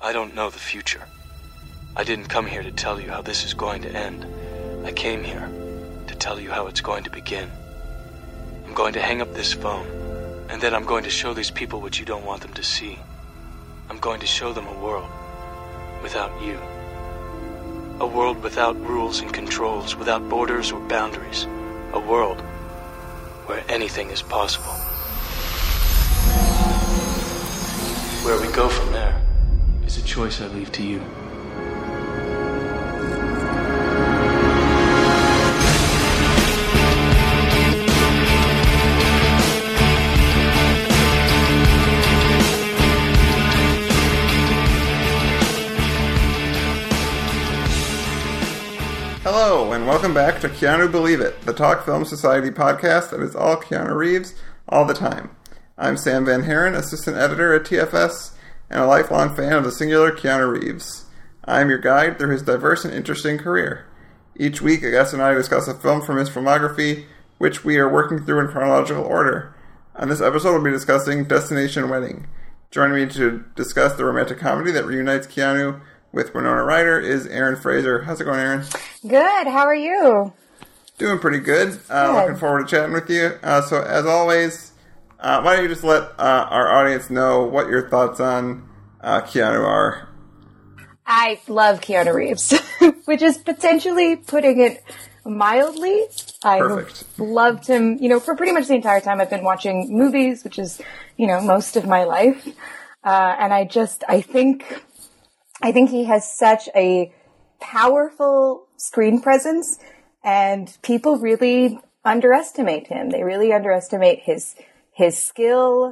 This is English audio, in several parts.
I don't know the future. I didn't come here to tell you how this is going to end. I came here to tell you how it's going to begin. I'm going to hang up this phone, and then I'm going to show these people what you don't want them to see. I'm going to show them a world without you. A world without rules and controls, without borders or boundaries. A world where anything is possible. Where we go from there is a choice I leave to you. Hello, and welcome back to Keanu Believe It, the Talk Film Society podcast that is all Keanu Reeves, all the time. I'm Sam Van Haren, assistant editor at TFS, and a lifelong fan of the singular Keanu Reeves. I'm your guide through his diverse and interesting career. Each week, a guest and I discuss a film from his filmography, which we are working through in chronological order. On this episode, we'll be discussing Destination Wedding. Joining me to discuss the romantic comedy that reunites Keanu with Winona Ryder is Erin Fraser. How's it going, Erin? Good. How are you? Doing pretty good. Looking forward to chatting with you. So, as always, why don't you just let our audience know what your thoughts on Keanu are? I love Keanu Reeves, which is potentially putting it mildly. Perfect. I've loved him, for pretty much the entire time I've been watching movies, which is, most of my life. And I think he has such a powerful screen presence, and people really underestimate him. They really underestimate his skill,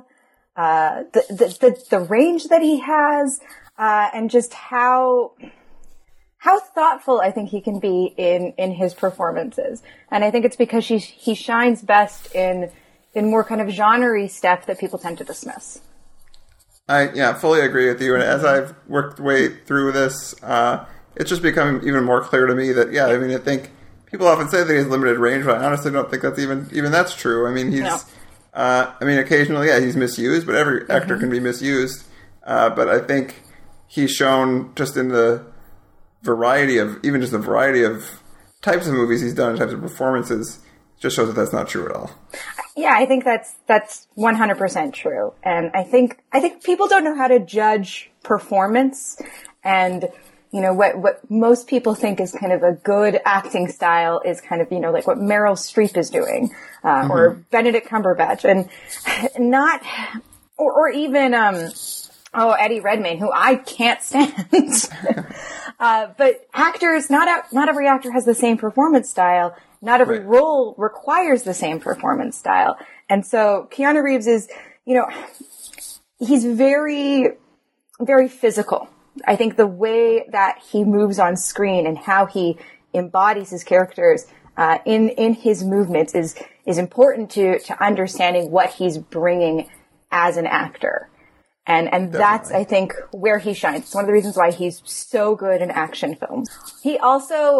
the range that he has, and just how thoughtful I think he can be in his performances. And I think it's because he shines best in more kind of genre-y stuff that people tend to dismiss. I fully agree with you. And as I've worked way through this, it's just become even more clear to me that, I think people often say that he has limited range, but I honestly don't think that's even that's true. I mean, occasionally, he's misused, but every actor can be misused. But I think he's shown just in the variety of types of movies he's done, types of performances, just shows that that's not true at all. Yeah, I think that's 100% true. And I think people don't know how to judge performance, and what most people think is kind of a good acting style is kind of, like what Meryl Streep is doing, or Benedict Cumberbatch, and not, or even, Eddie Redmayne, who I can't stand. But actors, not every actor has the same performance style. Not every role requires the same performance style. And so Keanu Reeves is, he's very, very physical. I think the way that he moves on screen and how he embodies his characters in his movements is important to understanding what he's bringing as an actor. And that's, I think, where he shines. It's one of the reasons why he's so good in action films. He also,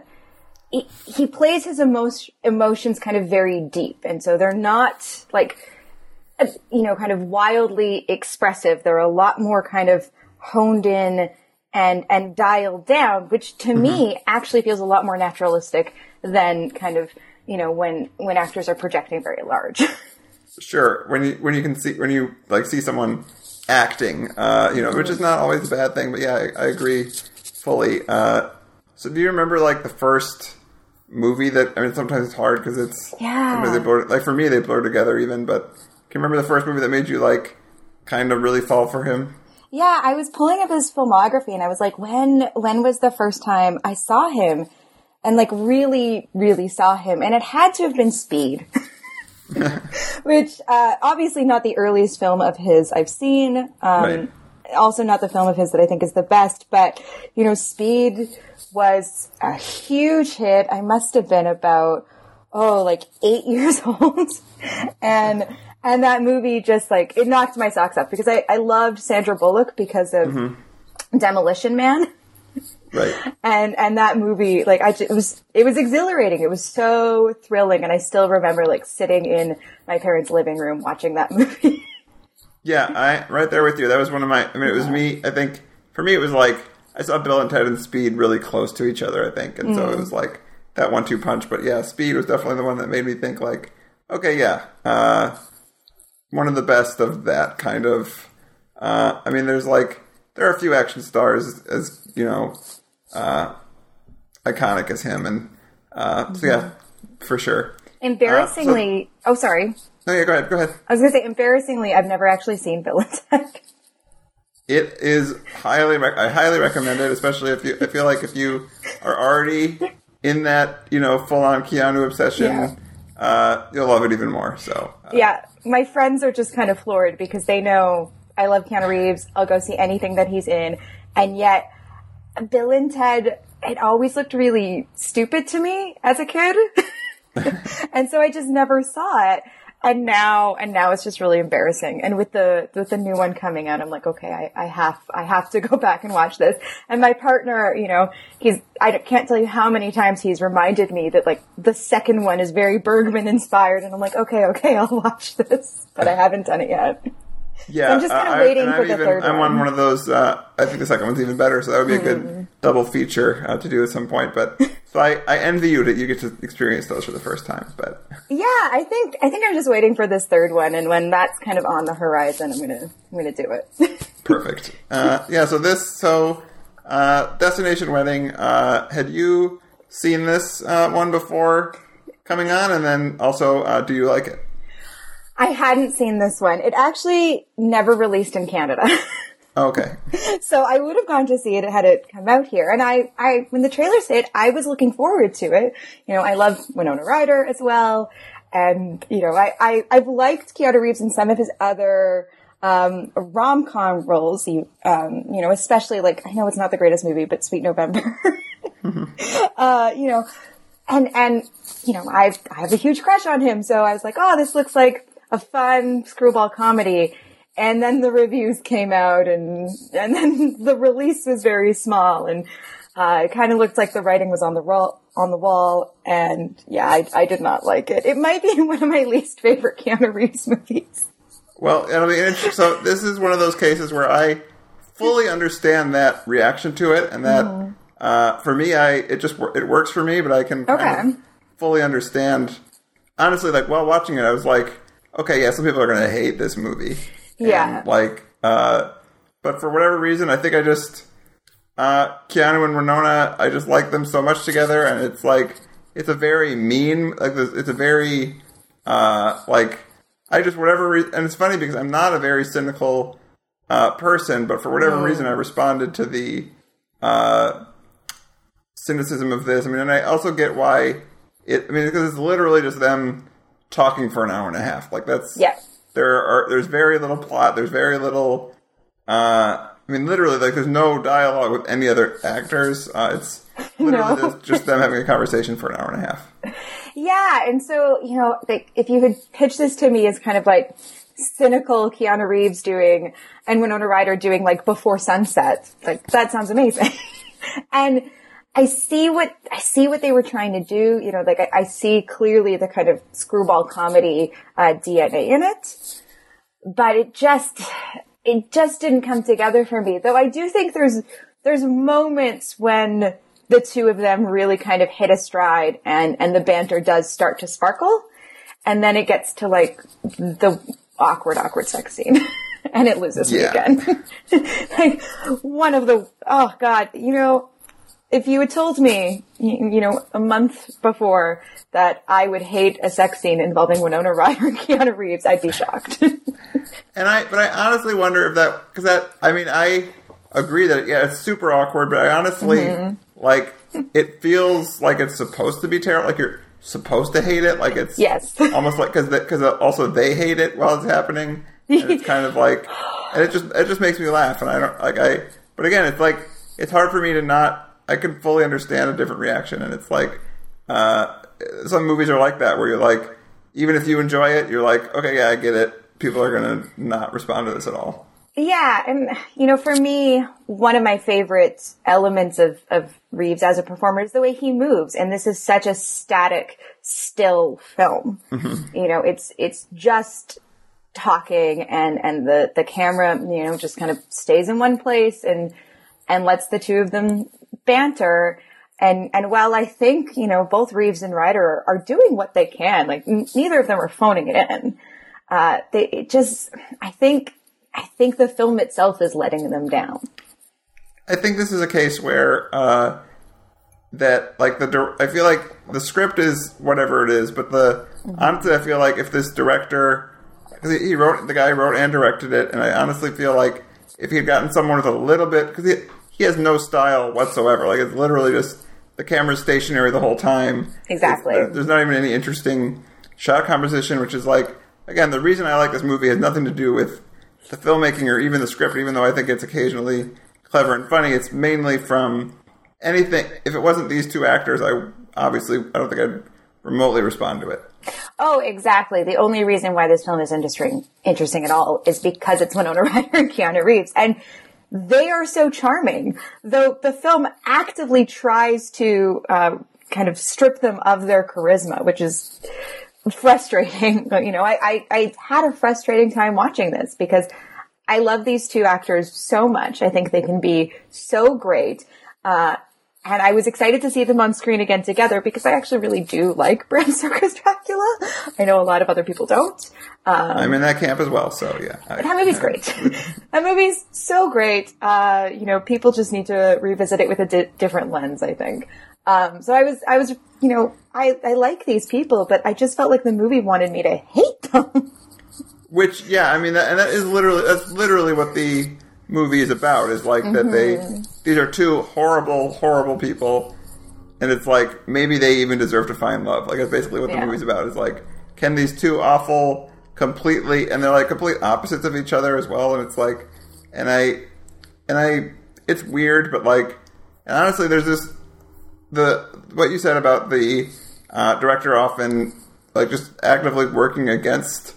he plays his emotions kind of very deep. And so they're not kind of wildly expressive. They're a lot more kind of honed in and dialed down, which to me actually feels a lot more naturalistic than kind of, when actors are projecting very large. Sure. When you see someone acting, which is not always a bad thing, but yeah, I agree fully. So do you remember the first movie that, sometimes it's hard because it's, they blur, for me, they blur together even, but can you remember the first movie that made you kind of really fall for him? Yeah, I was pulling up his filmography and I was like, when was the first time I saw him and really, really saw him? And it had to have been Speed. Which, obviously not the earliest film of his I've seen. Also not the film of his that I think is the best, but, Speed was a huge hit. I must have been about, 8 years old. And that movie just, it knocked my socks off because I loved Sandra Bullock because of Demolition Man. Right. And that movie, it was exhilarating. It was so thrilling. And I still remember, sitting in my parents' living room watching that movie. Yeah, right there with you. That was one of my, it was me, I think, for me, it was like, I saw Bill and Ted and Speed really close to each other, I think. And so it was like that 1-2 punch. But yeah, Speed was definitely the one that made me think like, okay, yeah, one of the best of that kind of, I mean, there are a few action stars as, iconic as him. And, so yeah, for sure. Embarrassingly, oh, sorry. No, yeah, go ahead. I was going to say, embarrassingly, I've never actually seen Bill and Ted. It is I highly recommend it, especially I feel like if you are already in that, full-on Keanu obsession, you'll love it even more. So yeah, my friends are just kind of floored because they know I love Keanu Reeves. I'll go see anything that he's in. And yet, Bill and Ted, it always looked really stupid to me as a kid. And so I just never saw it. And now it's just really embarrassing. And with the new one coming out, I'm like, okay, I have to go back and watch this. And my partner, I can't tell you how many times he's reminded me that like the second one is very Bergman inspired. And I'm like, okay, I'll watch this, but I haven't done it yet. Yeah. So I'm just kind of waiting for the third one. I'm on one of those, I think the second one's even better. So that would be a good double feature to do at some point. But so I envy you that you get to experience those for the first time. But yeah, I think I'm just waiting for this third one, and when that's kind of on the horizon, I'm gonna do it. Perfect. So Destination Wedding. Had you seen this one before coming on, and then also do you like it? I hadn't seen this one. It actually never released in Canada. Okay. So I would have gone to see it had it come out here. And I when the trailer said, I was looking forward to it. I love Winona Ryder as well. And, I've liked Keanu Reeves in some of his other, rom-com roles. Especially like, I know it's not the greatest movie, but Sweet November. And I have a huge crush on him. So I was like, oh, this looks like a fun screwball comedy. And then the reviews came out and then the release was very small and, it kind of looked like the writing was on the wall. And yeah, I did not like it. It might be one of my least favorite Keanu Reeves movies. Well, so this is one of those cases where I fully understand that reaction to it and that, for me, it works for me, but I can kind of fully understand. Honestly, like while watching it, I was like, okay, yeah, some people are going to hate this movie. Yeah. And, but for whatever reason, I think I just, Keanu and Winona, I just like them so much together, and it's like, it's a very mean, like, it's a very, whatever reason, and it's funny because I'm not a very cynical, person, but for whatever reason, I responded to the, cynicism of this. I mean, and I also get why because it's literally just them talking for an hour and a half. Like there's very little plot. There's very little, literally, like there's no dialogue with any other actors. It's literally just them having a conversation for an hour and a half. Yeah. And so, if you had pitched this to me as kind of like cynical Keanu Reeves doing and Winona Ryder doing like Before Sunset, like that sounds amazing. And I see what they were trying to do. I see clearly the kind of screwball comedy DNA in it, but it just didn't come together for me. Though I do think there's moments when the two of them really kind of hit a stride and the banter does start to sparkle, and then it gets to like the awkward sex scene. And it loses me again. Like one of the, oh God, if you had told me, a month before that I would hate a sex scene involving Winona Ryder and Keanu Reeves, I'd be shocked. But I honestly wonder if I agree that, it's super awkward, but I honestly, it feels like it's supposed to be terrible, like you're supposed to hate it, like it's almost like, because also they hate it while it's happening, and it's kind of like, and it just makes me laugh, and but again, it's like, it's hard for me to not, I can fully understand a different reaction, and it's like, some movies are like that, where you're like, even if you enjoy it, you're like, okay, yeah, I get it. People are going to not respond to this at all. Yeah, and, for me, one of my favorite elements of Reeves as a performer is the way he moves, and this is such a static, still film. Mm-hmm. It's just talking, and the camera, just kind of stays in one place, and and lets the two of them banter. And while I think, both Reeves and Ryder are doing what they can, like neither of them are phoning it in. I think the film itself is letting them down. I think this is a case where, I feel like the script is whatever it is, but honestly, I feel like if this director, because the guy wrote and directed it, and I honestly feel like if he had gotten someone with a little bit, because he has no style whatsoever, like it's literally just the camera's stationary the whole time. Exactly. There's not even any interesting shot composition, which is like, again, the reason I like this movie has nothing to do with the filmmaking or even the script, even though I think it's occasionally clever and funny. It's mainly from anything. If it wasn't these two actors, I don't think I'd remotely respond to it. Oh, exactly. The only reason why this film is interesting at all is because it's Winona Ryder and Keanu Reeves. And they are so charming, though the film actively tries to kind of strip them of their charisma, which is frustrating. But, I had a frustrating time watching this because I love these two actors so much. I think they can be so great. And I was excited to see them on screen again together because I actually really do like Bram Stoker's Dracula. I know a lot of other people don't. I'm in that camp as well, so yeah. That movie's great. That movie's so great. People just need to revisit it with a different lens, I think. So I was, I like these people, but I just felt like the movie wanted me to hate them. Which, yeah, I mean, that's literally what the movie is about, is like that these are two horrible, horrible people, and it's like, maybe they even deserve to find love. Like, that's basically what the movie's about, is like, can these two awful, completely, and they're like complete opposites of each other as well, and it's like, and I, it's weird, but like, and honestly, there's this, what you said about the director often, like, just actively working against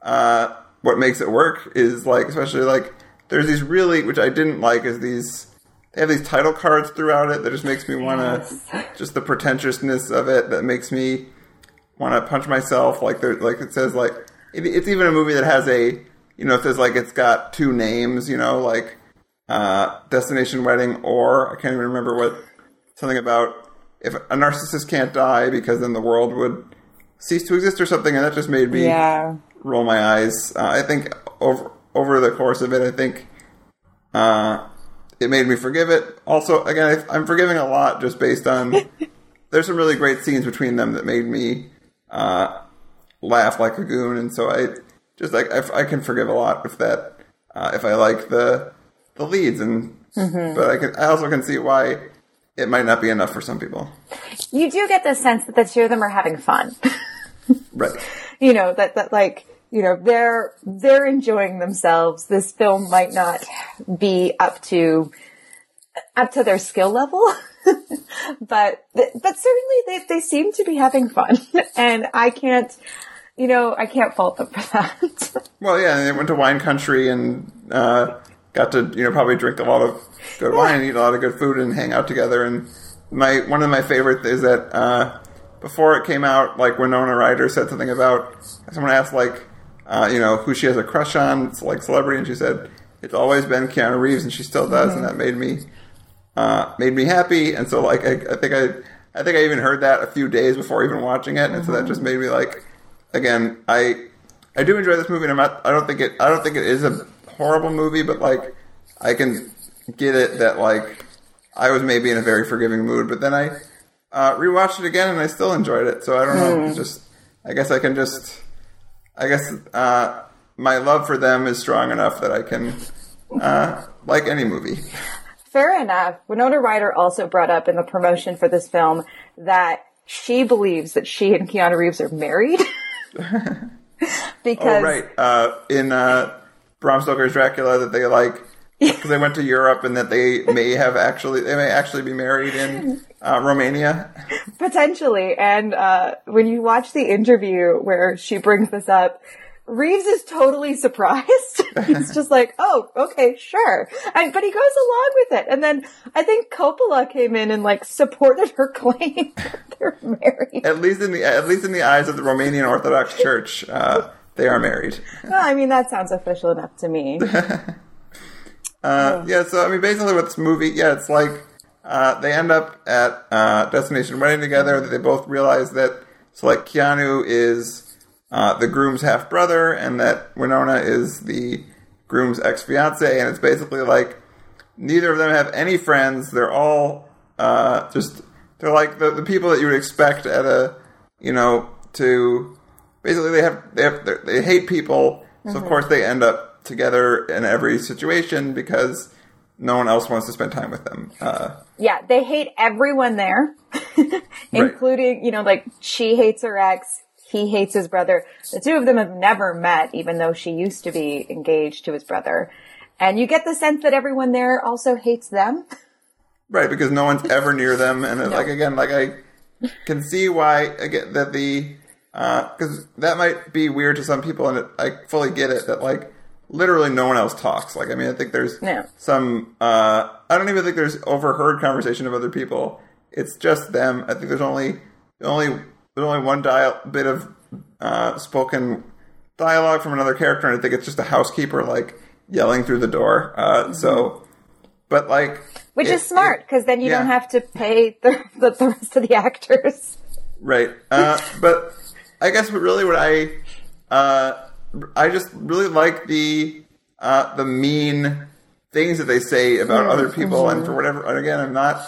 what makes it work is like, especially like, there's these really, which I didn't like, is they have these title cards throughout it that just makes me want to, just the pretentiousness of it that makes me want to punch myself. Like, it says like, it's even a movie that has it says like, it's got two names, like, Destination Wedding, or I can't even remember something about if a narcissist can't die because then the world would cease to exist or something, and that just made me roll my eyes. I think over the course of it, I think it made me forgive it. Also, again, I'm forgiving a lot just based on there's some really great scenes between them that made me laugh like a goon, and so I just like I can forgive a lot if I like the leads, and but I also can see why it might not be enough for some people. You do get the sense that the two of them are having fun. Right. They're enjoying themselves. This film might not be up to their skill level, but certainly they seem to be having fun, and I can't fault them for that. Well, yeah, they went to wine country and got to probably drink a lot of good wine, eat a lot of good food, and hang out together. And one of my favorites is that before it came out, like, Winona Ryder said something about, someone asked like, who she has a crush on, it's like celebrity, and she said it's always been Keanu Reeves, and she still does, and that made me happy. And so like I think I even heard that a few days before even watching it, and so that just made me like, again, I do enjoy this movie, and I don't think it is a horrible movie, but like I can get it that like I was maybe in a very forgiving mood, but then I rewatched it again and I still enjoyed it. So I don't know. It's just, I guess my love for them is strong enough that I can like any movie. Fair enough. Winona Ryder also brought up in the promotion for this film that she believes that she and Keanu Reeves are married. Because in Bram Stoker's Dracula, that they like, because they went to Europe, and that they may actually be married in Romania. Potentially. And when you watch the interview where she brings this up, Reeves is totally surprised. He's just like, oh, okay, sure. But he goes along with it. And then I think Coppola came in and like supported her claim that they're married. At least in the eyes of the Romanian Orthodox Church, they are married. Well, I mean, that sounds official enough to me. Yeah, so, I mean, basically with this movie, it's like they end up at Destination Wedding together. They both realize that, so, like, Keanu is the groom's half-brother, and that Winona is the groom's ex-fiancé, and it's basically like neither of them have any friends. They're all they're like the people that you would expect at a, to basically they hate people. So of course they end up together in every situation because no one else wants to spend time with them. They hate everyone there, including, like she hates her ex, he hates his brother. The two of them have never met, even though she used to be engaged to his brother. And you get the sense that everyone there also hates them. Right, because no one's ever near them. And I can see why, again, that because that might be weird to some people, and I fully get it, that, like, literally no one else talks. Like, I mean, I think there's some, I don't even think there's overheard conversation of other people. It's just them. I think there's only one bit of spoken dialogue from another character, and I think it's just a housekeeper, like, yelling through the door. But, like... Which is smart, because then you don't have to pay the rest of the actors. Right. But I guess what I just really like the mean things that they say about other people, and for whatever... And again, I'm not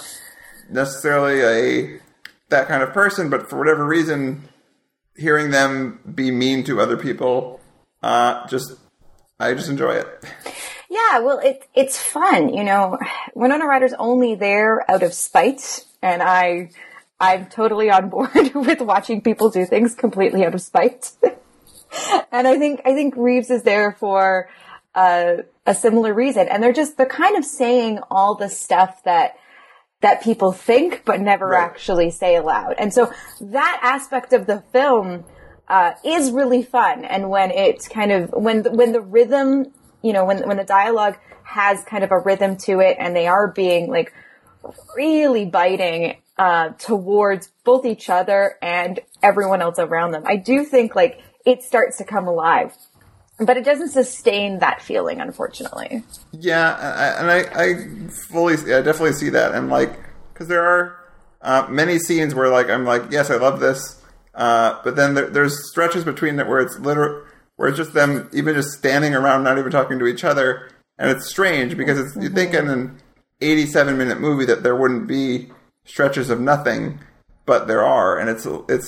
necessarily that kind of person, but for whatever reason, hearing them be mean to other people, I just enjoy it. Yeah, well, it's fun, Winona Ryder's only there out of spite, and I'm totally on board with watching people do things completely out of spite. And I think Reeves is there for a similar reason, and they're kind of saying all the stuff that people think but never actually say aloud. And so that aspect of the film is really fun. And when it's kind of when the rhythm, when the dialogue has kind of a rhythm to it, and they are being like really biting towards both each other and everyone else around them, I do think like it starts to come alive. But it doesn't sustain that feeling, unfortunately. Yeah, I definitely see that, and like, because there are many scenes where like I'm like, yes, I love this, but then there's stretches between it where it's where it's just them even just standing around, not even talking to each other, and it's strange because you think in an 87-minute movie that there wouldn't be stretches of nothing, but there are, and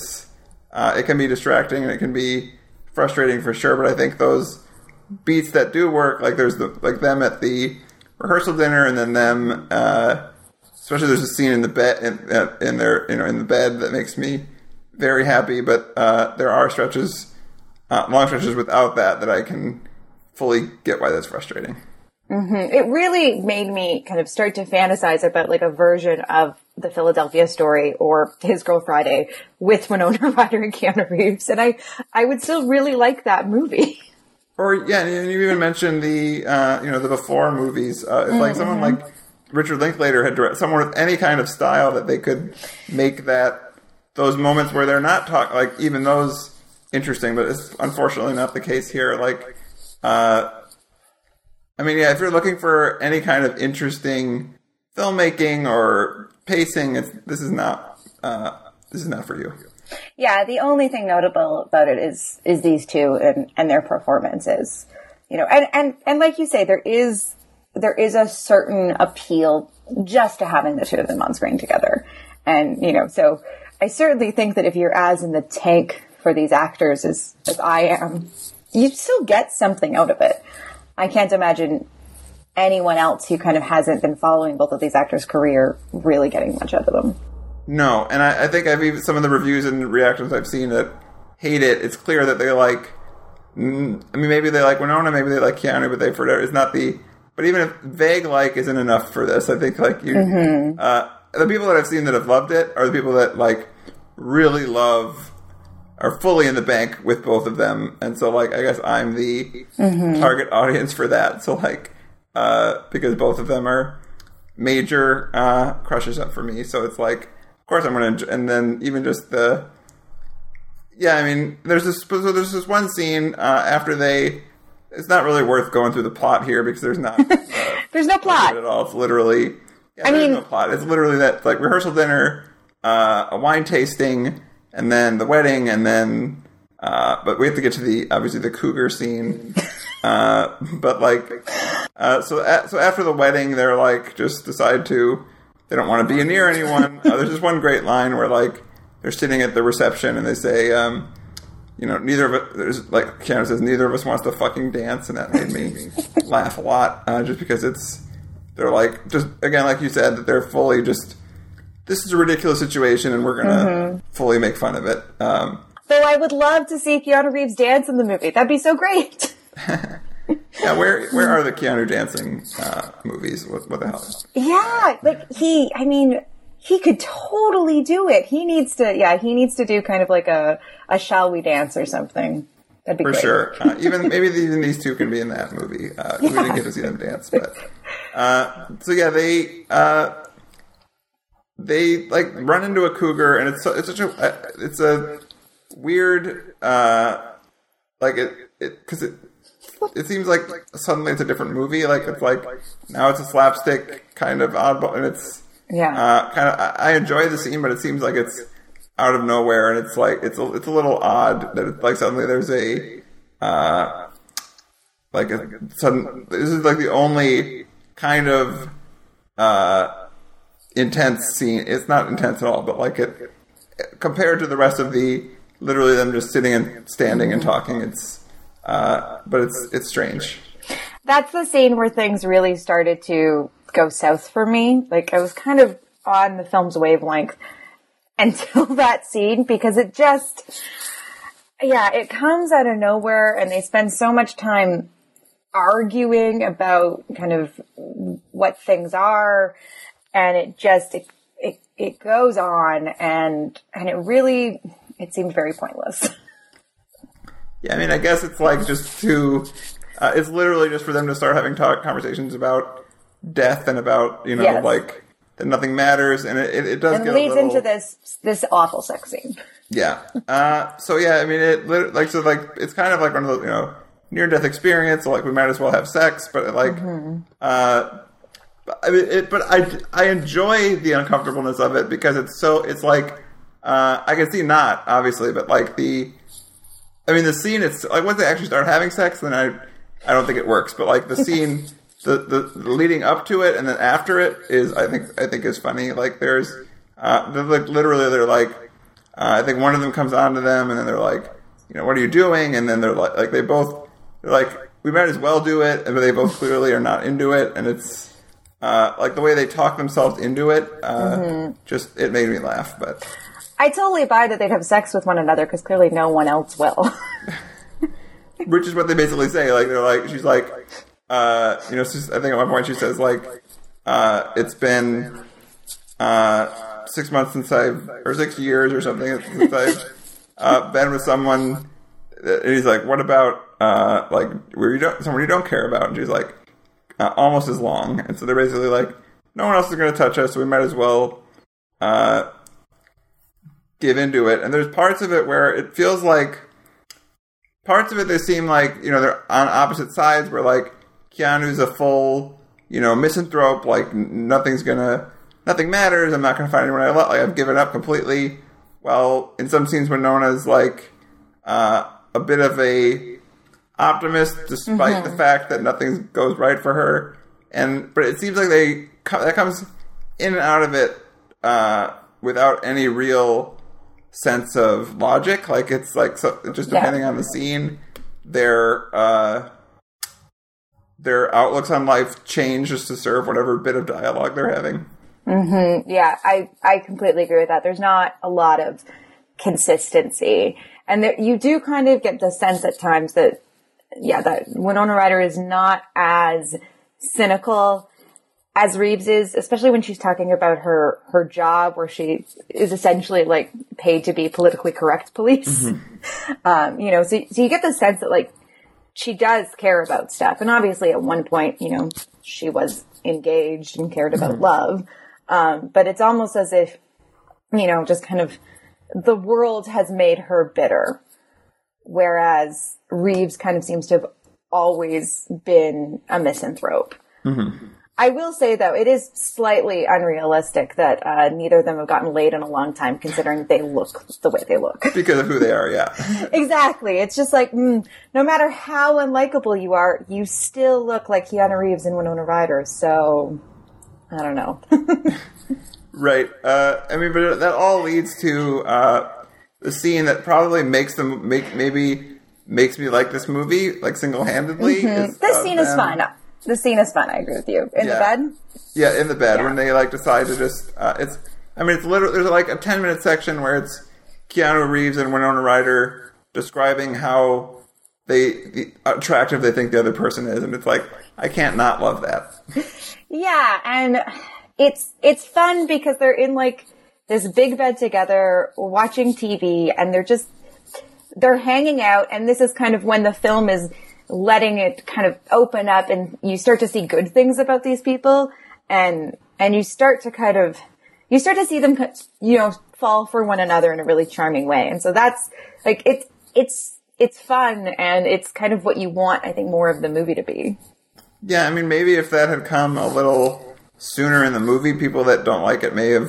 it can be distracting and it can be frustrating for sure, but I think those beats that do work, like there's them at the rehearsal dinner, and then them, especially there's a scene in the bed in the bed that makes me very happy. But there are stretches, long stretches without that I can fully get why that's frustrating. Mm-hmm. It really made me kind of start to fantasize about like a version of the Philadelphia Story or His Girl Friday with Winona Ryder and Keanu Reeves. And I would still really like that movie. Or, yeah, and you even mentioned the, the Before movies. It's like someone like Richard Linklater had directed, someone with any kind of style that they could make those moments where they're not talking, like even those interesting, but it's unfortunately not the case here. Like, if you're looking for any kind of interesting filmmaking or pacing, this is not for you. Yeah, the only thing notable about it is these two and their performances, and like you say, there is a certain appeal just to having the two of them on screen together, and so I certainly think that if you're as in the tank for these actors as I am, you still get something out of it. I can't imagine anyone else who kind of hasn't been following both of these actors' career really getting much out of them. No, and I think some of the reviews and reactions I've seen that hate it, it's clear that they like, maybe they like Winona, maybe they like Keanu, but it's not but even if vague like isn't enough for this, I think like the people that I've seen that have loved it are the people that like really are fully in the bank with both of them, and so like I guess I'm the target audience for that. So like because both of them are major crushes up for me, so it's like of course I'm gonna. And then even just there's this one scene after it's not really worth going through the plot here because there's not There's no plot at all. It's literally, there's no plot. It's literally that, like, rehearsal dinner, a wine tasting, and then the wedding, and then, but we have to get to obviously the cougar scene. But like, so after the wedding, they're like, just decide they don't want to be near anyone. There's this one great line where, like, they're sitting at the reception and they say, neither of us, Keanu says, neither of us wants to fucking dance. And that made me laugh a lot, just because they're like, just, again, like you said, that they're fully just, this is a ridiculous situation and we're going to fully make fun of it. Though I would love to see Keanu Reeves dance in the movie. That'd be so great. Yeah, where are the Keanu dancing movies? What the hell? Yeah, like he could totally do it. He needs to do kind of like a Shall We Dance or something. That'd be for great. Sure. Even these two can be in that movie. We didn't get to see them dance, but so yeah, they like run into a cougar, and it's a weird like because it seems like suddenly it's a different movie. Like it's like now it's a slapstick kind of oddball, and it's I enjoy the scene, but it seems like it's out of nowhere, and it's like it's a little odd that it's like suddenly there's a this is like the only kind of intense scene. It's not intense at all, but like it compared to the rest of the literally them just sitting and standing and talking. But it's strange. That's the scene where things really started to go south for me. Like, I was kind of on the film's wavelength until that scene, because it comes out of nowhere, and they spend so much time arguing about kind of what things are, and it goes on, and it seemed very pointless. Yeah, I mean, I guess it's like just it's literally just for them to start having conversations about death and about, like, that nothing matters, and it does and get leads into this awful sex scene. Yeah. So yeah, I mean, it's kind of like one of those, near-death experience, so like, we might as well have sex, but like, I enjoy the uncomfortableness of it, because it's like, I can see not, obviously, but like the scene, it's like once they actually start having sex, then I don't think it works. But like the scene, the leading up to it and then after it is, I think is funny. Like there's, they're like literally, they're like, I think one of them comes on to them and then they're like, what are you doing? And then they're like they're like, we might as well do it, but they both clearly are not into it, and it's like the way they talk themselves into it. Just it made me laugh, but. I totally buy that they'd have sex with one another, because clearly no one else will. Which is what they basically say. Like, they're like, she's like, I think at one point she says, like, it's been 6 months or 6 years or something since I've been with someone. And he's like, what about, someone you don't care about? And she's like, almost as long. And so they're basically like, no one else is going to touch us, so we might as well, give into it. And there's parts of it where it feels like they seem like, they're on opposite sides, where like Keanu's a full, misanthrope, like nothing matters, I'm not going to find anyone I love, like I've given up completely. Well, in some scenes when Nona's like a bit of a optimist, despite the fact that nothing goes right for her. But it seems like that comes in and out of it without any real sense of logic. Like it's like, so just depending on the scene, their outlooks on life change just to serve whatever bit of dialogue they're having. Yeah, I completely agree with that. There's not a lot of consistency, and you do kind of get the sense at times that Winona Ryder is not as cynical as Reeves is, especially when she's talking about her job, where she is essentially like paid to be politically correct police. So you get the sense that like she does care about stuff. And obviously at one point, she was engaged and cared about love. But it's almost as if, just kind of the world has made her bitter. Whereas Reeves kind of seems to have always been a misanthrope. I will say, though, it is slightly unrealistic that neither of them have gotten laid in a long time, considering they look the way they look. Because of who they are, yeah. Exactly. It's just like, no matter how unlikable you are, you still look like Keanu Reeves and Winona Ryder, so I don't know. Right. I mean, but that all leads to the scene that probably makes me like this movie, like, single-handedly. This scene is fun. The scene is fun, I agree with you. In the bed? Yeah, in the bed, when they, like, decide to just, it's literally, there's, like, a 10-minute section where it's Keanu Reeves and Winona Ryder describing how attractive they think the other person is, and it's like, I can't not love that. Yeah, and it's fun because they're in, like, this big bed together, watching TV, and they're hanging out, and this is kind of when the film is letting it kind of open up, and you start to see good things about these people, and you start to see them, fall for one another in a really charming way. And so that's like, it's fun, and it's kind of what you want, I think, more of the movie to be. Yeah, I mean, maybe if that had come a little sooner in the movie, people that don't like it may have,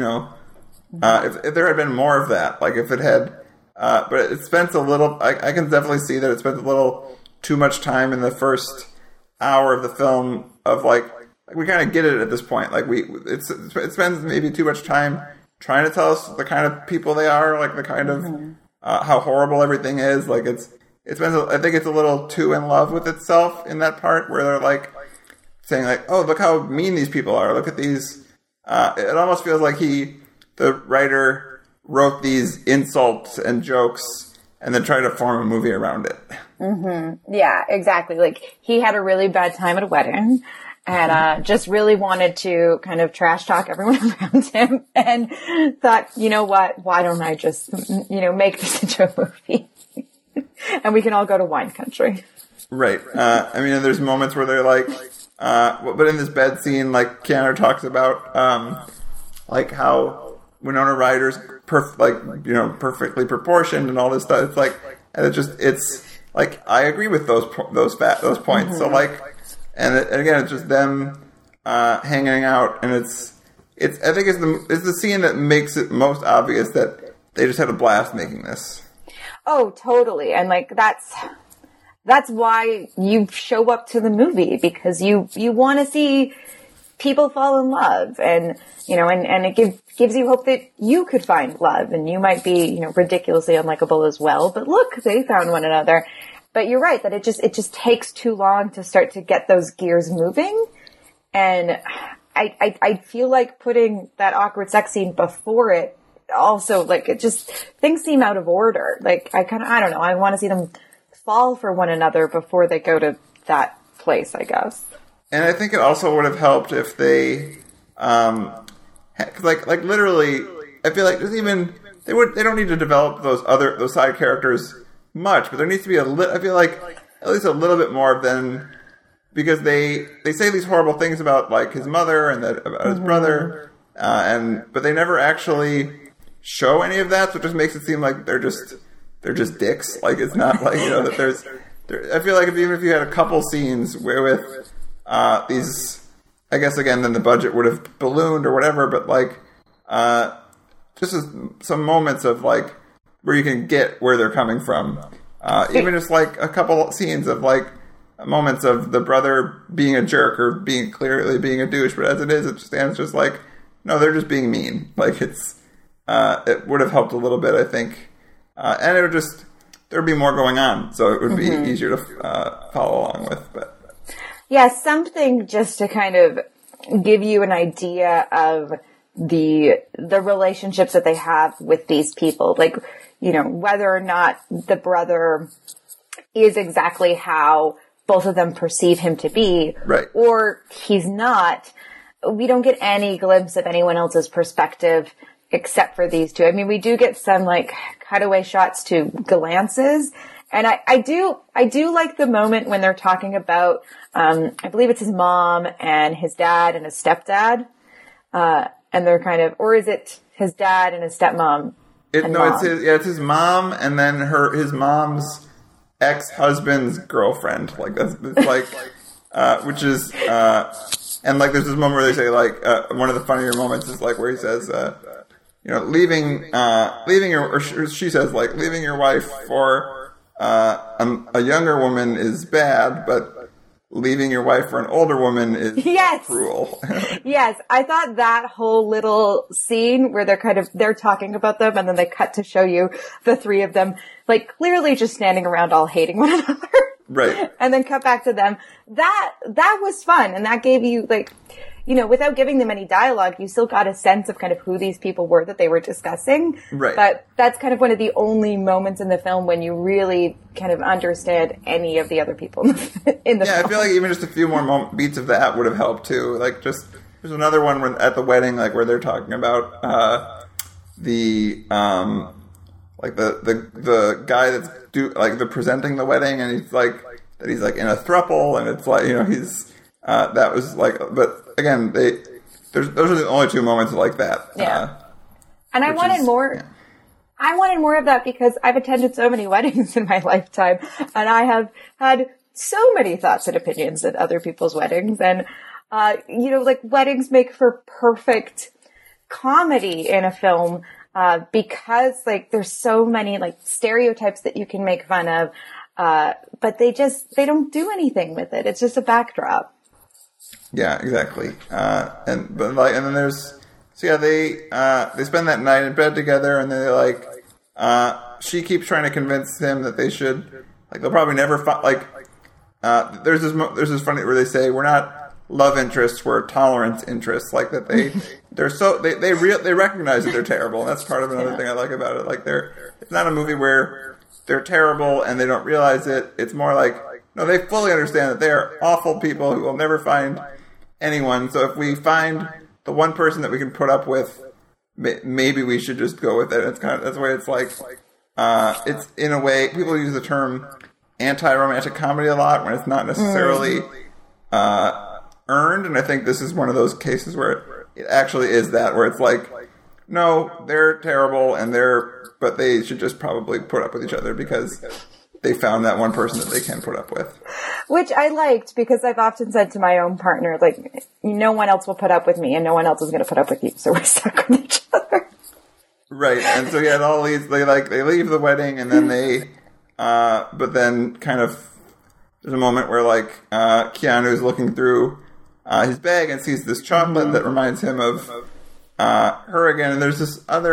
if there had been more of that, like if it had, but it spent a little, I can definitely see that it spent a little too much time in the first hour of the film of like we kind of get it at this point. Like it spends maybe too much time trying to tell us the kind of people they are, like the kind of how horrible everything is. Like I think it's a little too in love with itself in that part where they're like saying like, oh, look how mean these people are. Look at these. It almost feels like the writer wrote these insults and jokes and then tried to form a movie around it. Mm-hmm. Yeah, exactly. Like, he had a really bad time at a wedding and just really wanted to kind of trash talk everyone around him and thought, you know what, why don't I just, make this into a movie? And we can all go to wine country. Right. There's moments where they're like, but in this bed scene, like, Keanu talks about, like, how Winona Ryder's perfectly proportioned and all this stuff. It's like, and it's like, I agree with those points. Mm-hmm. So like, and again, it's just them hanging out, and I think it's the scene that makes it most obvious that they just had a blast making this. Oh, totally, and like that's why you show up to the movie, because you want to see people fall in love, and and it gives you hope that you could find love, and you might be ridiculously unlikable as well, but look, they found one another. But you're right that it just takes too long to start to get those gears moving, and I feel like putting that awkward sex scene before it also, like, it just, things seem out of order. Like, I don't know, I want to see them fall for one another before they go to that place, I guess. And I think it also would have helped if they, like literally, I feel like they don't need to develop those side characters much, but there needs to be I feel like at least a little bit more than, because they say these horrible things about like his mother and about his brother, but they never actually show any of that, so it just makes it seem like they're just dicks. Like, it's not like, that I feel like even if you had a couple scenes with these, I guess again, then the budget would have ballooned or whatever, but like, just some moments of like, where you can get where they're coming from. Even just like a couple scenes of like, moments of the brother being a jerk or clearly being a douche, but as it is, it stands just like, no, they're just being mean. Like, it would have helped a little bit, I think. And it would there'd be more going on, so it would be easier to follow along with. But yeah, something just to kind of give you an idea of the relationships that they have with these people. Like, whether or not the brother is exactly how both of them perceive him to be, right, or he's not. We don't get any glimpse of anyone else's perspective except for these two. I mean, we do get some like cutaway shots to glances, and I do like the moment when they're talking about, I believe it's his mom and his dad and his stepdad, and they're kind of, or is it his dad and his stepmom? It's his mom, and then his mom's ex-husband's girlfriend. Like, it's like, which is, And like, there's this moment where they say like one of the funnier moments is like where he says, leaving your, or she says like leaving your wife for a younger woman is bad, but leaving your wife for an older woman is cruel. Yes, I thought that whole little scene where they're talking about them, and then they cut to show you the three of them, like clearly just standing around all hating one another. Right. And then cut back to them. That was fun, and that gave you like, without giving them any dialogue, you still got a sense of kind of who these people were that they were discussing. Right. But that's kind of one of the only moments in the film when you really kind of understand any of the other people in the film. I feel like even just a few more beats of that would have helped too. Like there's another one at the wedding, like where they're talking about the guy that's the presenting the wedding, and he's like in a throuple, and it's like he's that was like, but again those are the only two moments like that. Yeah, and I wanted more. Yeah. I wanted more of that because I've attended so many weddings in my lifetime, and I have had so many thoughts and opinions at other people's weddings, and like weddings make for perfect comedy in a film. Because like there's so many like stereotypes that you can make fun of, but they don't do anything with it. It's just a backdrop. Yeah, exactly. And then there's they spend that night in bed together, and they're like she keeps trying to convince him that they should they'll probably never there's this funny where they say we're not love interests, we're tolerance interests, like that they recognize that they're terrible, and that's part of another thing I like about it. Like it's not a movie where they're terrible and they don't realize it. It's more like, no, they fully understand that they are awful people who will never find anyone. So if we find the one person that we can put up with, maybe we should just go with it. It's kind of, that's the way it's like. It's in a way, people use the term anti-romantic comedy a lot when it's not necessarily earned, and I think this is one of those cases where it actually is that, where it's like, no, they're terrible, but they should just probably put up with each other because they found that one person that they can put up with. Which I liked, because I've often said to my own partner, like, no one else will put up with me, and no one else is going to put up with you, so we're stuck with each other. Right, and so it all leads, they leave the wedding, and then but then kind of, there's a moment where Keanu is looking through his bag and sees this chocolate that reminds him of her again. And there's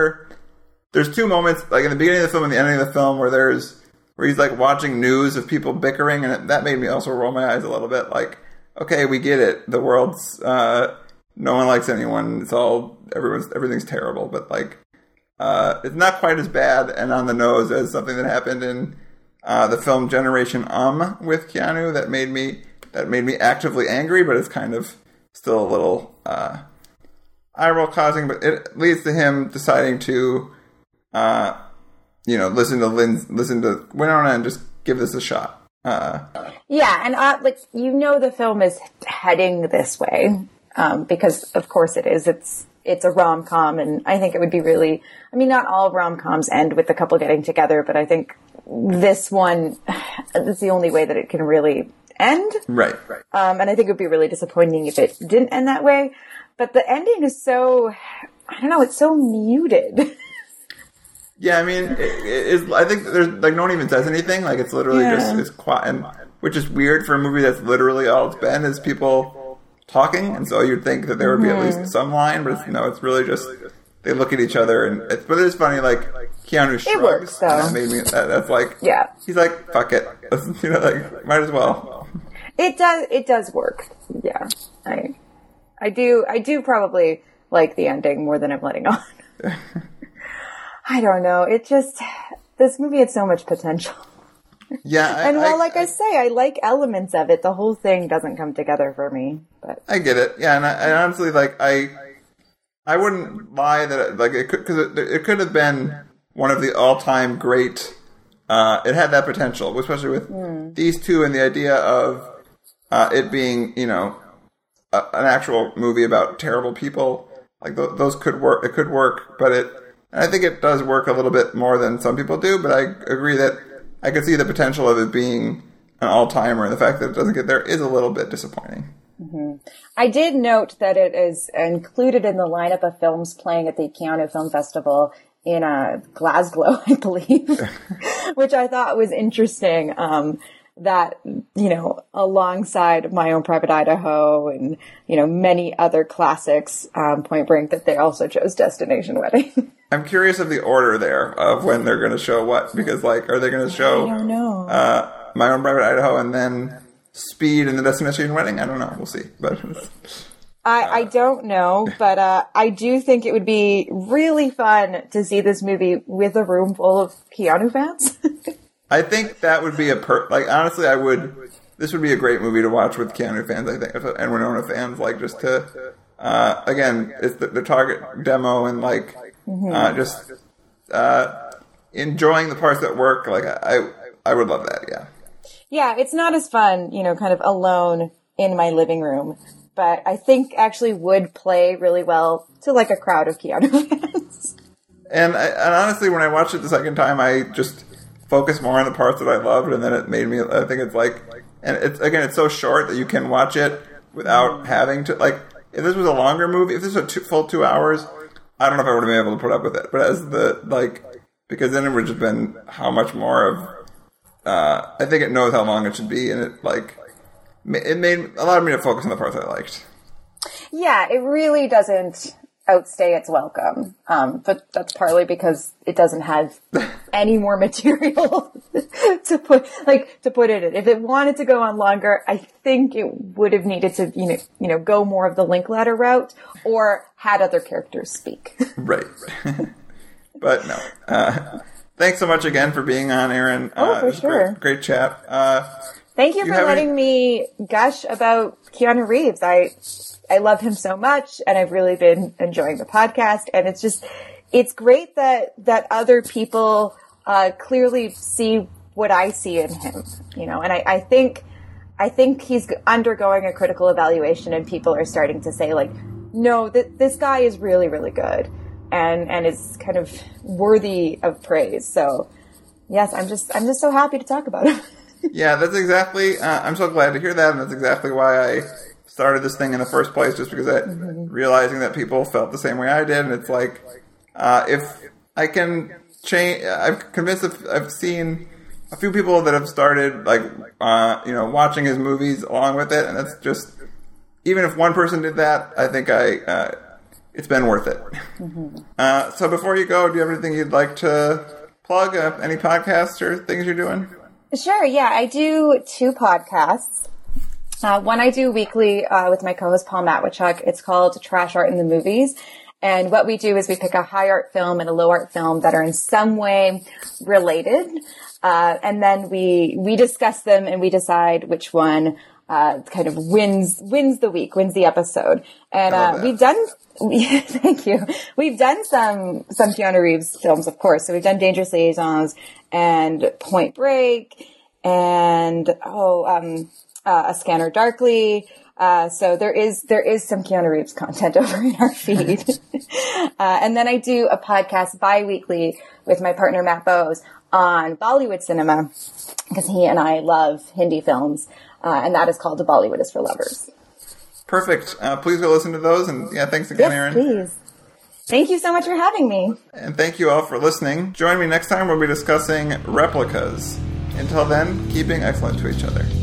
two moments, like in the beginning of the film and the ending of the film, where he's like watching news of people bickering, and that made me also roll my eyes a little bit. Like, okay, we get it. The world's no one likes anyone. It's all everything's terrible. But it's not quite as bad and on the nose as something that happened in the film Generation with Keanu that made me actively angry, but it's kind of still a little eye roll causing. But it leads to him deciding to, listen to Winona and just give this a shot. Yeah, and the film is heading this way because of course it is. It's a rom-com, and I think it would be really. I mean, not all rom-coms end with the couple getting together, but I think this one is the only way that it can really end. Right. And I think it would be really disappointing if it didn't end that way. But the ending is so, I don't know, it's so muted. Yeah, I mean, I think there's, no one even says anything. Like, it's literally just, it's quiet, and, which is weird for a movie that's literally all it's been is people talking. And so you'd think that there would be at least some line, but it's really just, they look at each other, and but it is funny, Keanu shrugs. It works, though. That made me, that's yeah. He's like, fuck it. Might as well. It does work. Yeah. I do probably like the ending more than I'm letting on. I don't know. This movie had so much potential. Yeah. I say, I like elements of it, the whole thing doesn't come together for me. But I get it. Yeah. And I honestly, I wouldn't lie that it could have been one of the all-time great. It had that potential, especially with these two, and the idea of it being, an actual movie about terrible people. Those could work. It could work, but I think it does work a little bit more than some people do. But I agree that I could see the potential of it being an all-timer, and the fact that it doesn't get there is a little bit disappointing. I did note that it is included in the lineup of films playing at the Keanu Film Festival in Glasgow, I believe, which I thought was interesting. That, alongside My Own Private Idaho and, many other classics, Point Break, that they also chose Destination Wedding. I'm curious of the order there of when they're going to show what, because are they going to show I don't know. My Own Private Idaho and then Speed and the Destination Wedding? I don't know. We'll see. But I don't know, but I do think it would be really fun to see this movie with a room full of Keanu fans. I think that would be honestly, this would be a great movie to watch with Keanu fans, I think, and Winona fans, just to, again, it's the target demo and, just enjoying the parts that work. I would love that, yeah. Yeah, it's not as fun, kind of alone in my living room, but I think actually would play really well to, a crowd of Keanu fans. And honestly, when I watched it the second time, I just focus more on the parts that I loved, and then it made me, I think it's and it's so short that you can watch it without having to, if this was a longer movie, if this was a full 2 hours, I don't know if I would have been able to put up with it, but as because then it would have been how much more of, I think it knows how long it should be, and it allowed me to focus on the parts I liked. Yeah, it really doesn't outstay its welcome. But that's partly because it doesn't have any more material to put it in. If it wanted to go on longer, I think it would have needed to, go more of the Linklater route or had other characters speak. Right. But no. Thanks so much again for being on, Erin. For sure. Great chat. Thank you for letting me gush about Keanu Reeves. I love him so much, and I've really been enjoying the podcast. And it's great that other people clearly see what I see in him, And I think he's undergoing a critical evaluation, and people are starting to say, no, this guy is really, really good, and is kind of worthy of praise. So, yes, I'm just so happy to talk about him. Yeah, that's exactly. I'm so glad to hear that, and that's exactly why I started this thing in the first place, just because realizing that people felt the same way I did, and it's if I can change, I've seen a few people that have started watching his movies along with it, and that's just, even if one person did that, I think it's been worth it. So before you go, do you have anything you'd like to plug? Any podcasts or things you're doing? Sure. Yeah, I do 2 podcasts. One I do weekly with my co-host Paul Matwichuk. It's called Trash Art in the Movies. And what we do is we pick a high art film and a low art film that are in some way related. And then we discuss them and we decide which one kind of wins the week, wins the episode. And we've done thank you. We've done some Keanu Reeves films, of course. So we've done Dangerous Liaisons and Point Break and A Scanner Darkly. So there is some Keanu Reeves content over in our feed. And then I do a podcast bi-weekly with my partner Matt Bowes on Bollywood cinema, because he and I love Hindi films. And that is called The Bollywood is for Lovers. Perfect. Please go listen to those. And yeah, thanks again, Erin. Please. Thank you so much for having me. And thank you all for listening. Join me next time. We'll be discussing Replicas. Until then, keep being excellent to each other.